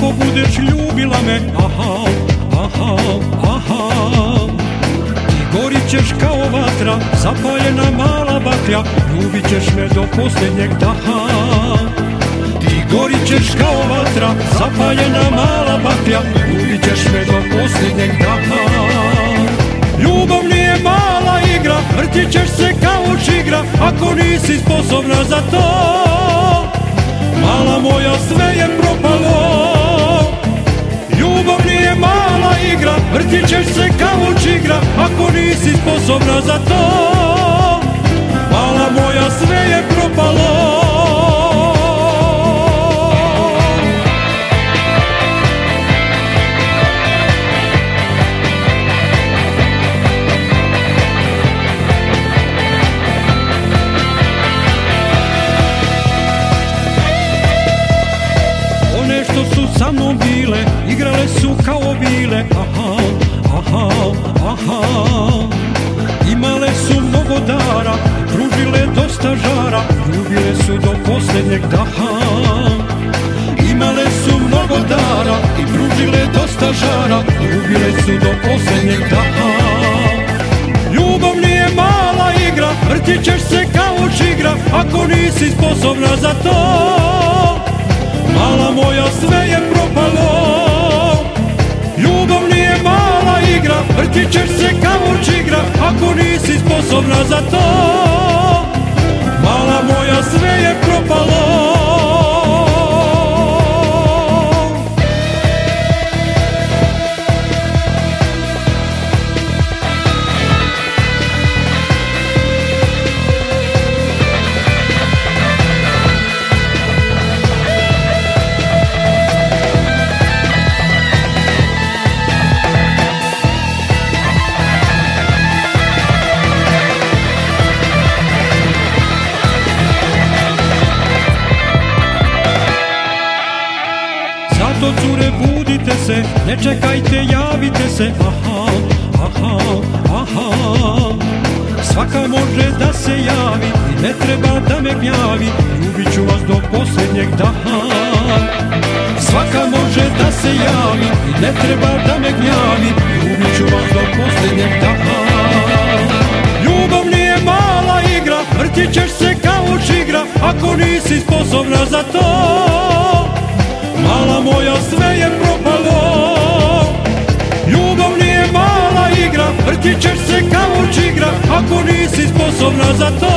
ako budeš ljubila me, aha, aha, aha. Ti gorit ćeš kao vatra, zapaljena mala baklja, ljubit ćeš me do posljednjeg daha. Ti gorit ćeš kao vatra, zapaljena mala baklja, ljubit ćeš me do posljednjeg daha. Ljubav nije mala igra, vrtit ćeš se kao čigra, ako nisi sposobna za to. Mala moja, sve je propalo. Ljubav nije mala igra, vrtit ćeš se kao čigra, ako nisi sposobna za to. Mala moja, sve je propalo. Što su sa mnom bile, igrale su kao bile, aha, aha, aha. Imale su mnogo dara, pružile dosta žara, ljubile su do posljednjeg daha. Imale su mnogo dara i pružile dosta žara, ljubile su do posljednjeg daha. Ljubav nije mala igra, vrtit ćeš se kao čigra, ako nisi sposobna za to. Mala moja, sve je propalo. Ljubav nije mala igra, vrtit ćeš se kao čigra, ako nisi sposobna za to. Mala moja, sve je propalo. Zato cure, budite se, ne čekajte, javite se, aha, aha, aha. Svaka može da se javi i ne treba da me gnjavi, ljubit ću vas do posljednjeg daha. Svaka može da se javi i ne treba da me gnjavi, ljubit ću vas do posljednjeg daha. Ljubav nije mala igra, vrtit ćeš se kao čigra, ako nisi sposobna za to. Mala moja, sve je propalo. Ljubav nije mala igra, vrtit ćeš se kao čigra, ako nisi sposobna za to.